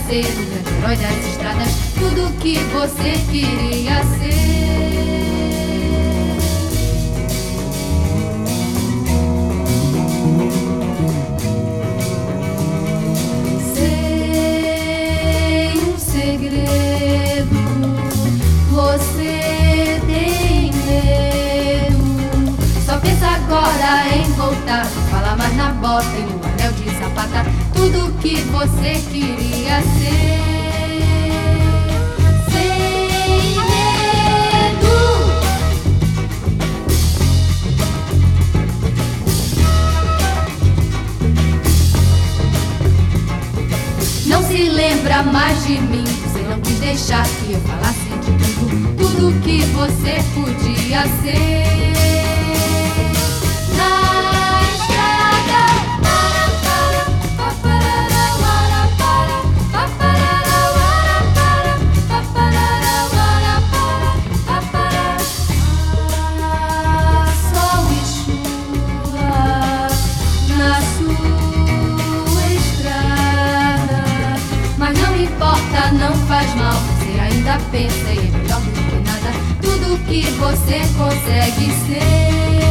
ser o grande herói das estradas, tudo que você queria ser. Sei um segredo, você tem medo. Só pensa agora em voltar, não fala mais na bota e no anel de sapata, tudo que você queria ser. Sem medo. Não se lembra mais de mim, você não quis deixar que eu falasse de tudo que você podia ser. Na estrada, sol e chuva na sua estrada, mas não importa, não faz mal, você ainda pensa e é melhor do que nada, tudo que você consegue ser.